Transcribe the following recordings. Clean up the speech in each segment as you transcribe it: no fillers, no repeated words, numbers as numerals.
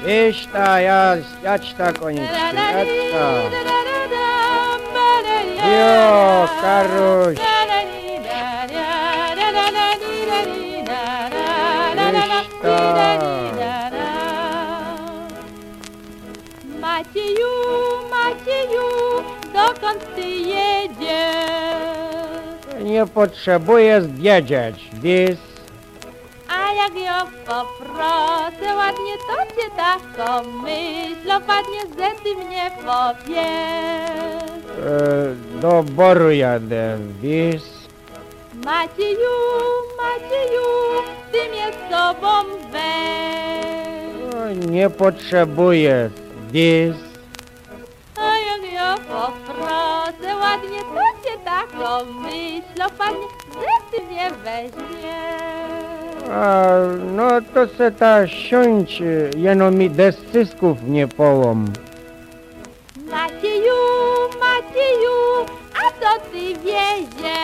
Wiesz ta, ja ci ta konieczny, ja ci ta. Jo, Karuś. Macieju, Macieju, dokąd ty jedziesz? Nie potrzebuję wiedzieć, wiesz? A jak ją poproszę ładnie, to cię taką myśl opadnie, że ty mnie powiesz. Do boru jadę, wiesz? Macieju, Macieju, ty mnie z sobą weź. Nie potrzebuję, wiesz? A jak ją poproszę ładnie, to cię taką myśl opadnie, że ty mnie weźmiesz. No to se ta siądź, jeno mi descysków nie połom. Macieju, Macieju, a co ty wieziesz?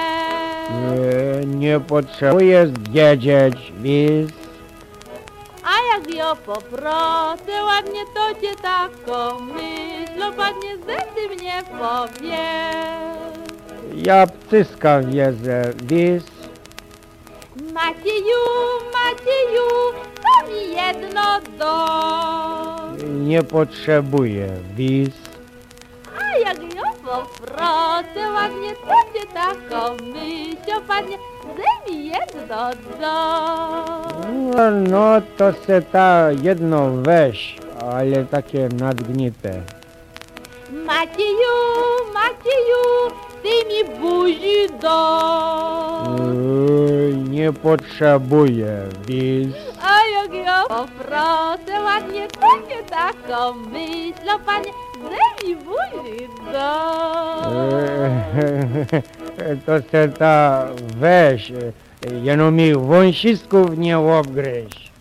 Nie potrzebuję wiedzieć, wiesz? A jak ją poproszę ładnie, to cię taką myśl opadnie, że ty mnie powiesz. Ja pcyska wiedzę, wiesz? Macieju, Macieju, to mi jedno do. Nie potrzebuję, wiesz? A jak ją poproszę ładnie, to cię taką myśl opadnie, że mi jedno do. No to se ta jedno weź, ale takie nadgnite. Macieju, Macieju, ty mi buzi do. Nie potrzebuję, wiesz? A jak ja poproszę ładnie, to cię taką myśl opadnie, że mi buzi do. To se ta weź, jeno mi wąsisków nie obgryź.